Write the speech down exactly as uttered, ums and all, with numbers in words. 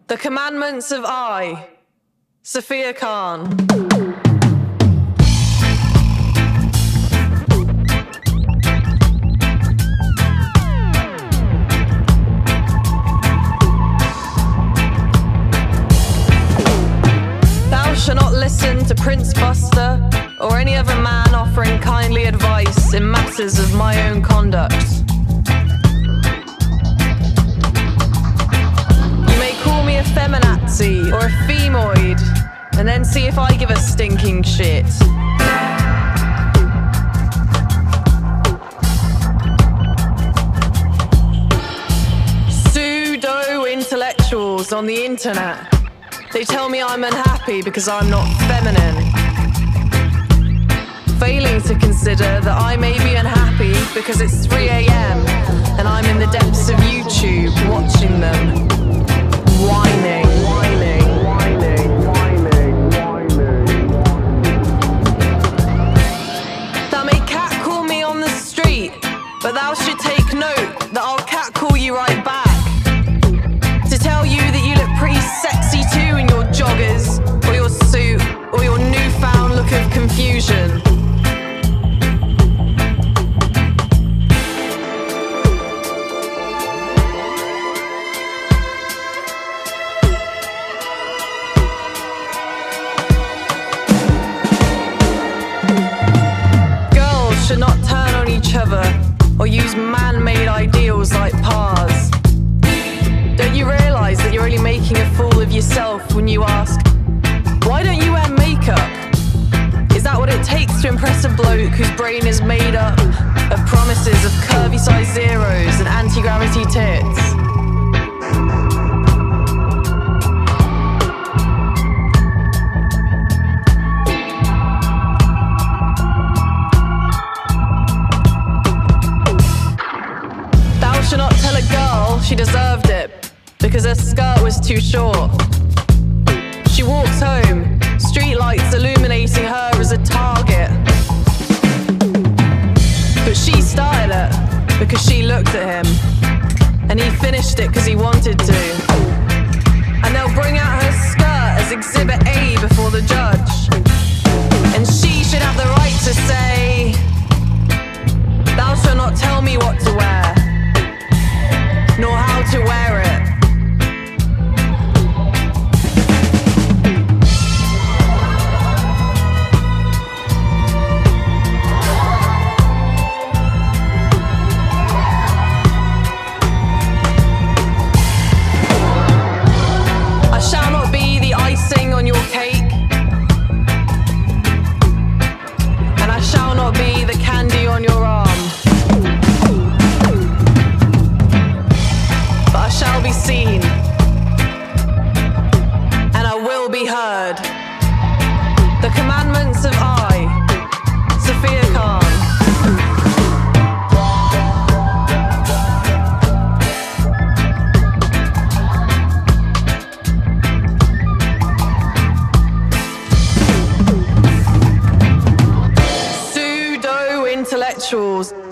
The Commandments of I, Sophia Khan. Thou shalt not listen to Prince Buster or any other man offering kindly advice in matters of my own conduct. A feminazi or a femoid, and then see if I give a stinking shit. Pseudo-intellectuals on the internet, they tell me I'm unhappy because I'm not feminine, failing to consider that I may be unhappy because it's three A M and I'm in the depths of YouTube watching them whining, whining, whining, whining, whining. Thou may catcall me on the street, but thou should take note that I'll catcall you right back, to tell you that you look pretty sexy too in your joggers, or your suit, or your newfound look of confusion. Should not turn on each other or use man-made ideals like pars. Don't you realise that you're only making a fool of yourself when you ask, why don't you wear makeup? Is that what it takes to impress a bloke whose brain is made up of promises of curvy size zeros and anti-gravity tits? Should not tell a girl she deserved it because her skirt was too short. She walks home, streetlights illuminating her as a target. But she started it because she looked at him, and he finished it because he wanted to. And they'll bring out her skirt as Exhibit A before the judge, and she should have the right to say, thou shalt not tell me what to wear, nor how to wear it. I shall not be the icing on your cake, and I shall not be the candy on your arm. I shall be seen, and I will be heard. The Commandments of I, Sophia Khan. Pseudo-intellectuals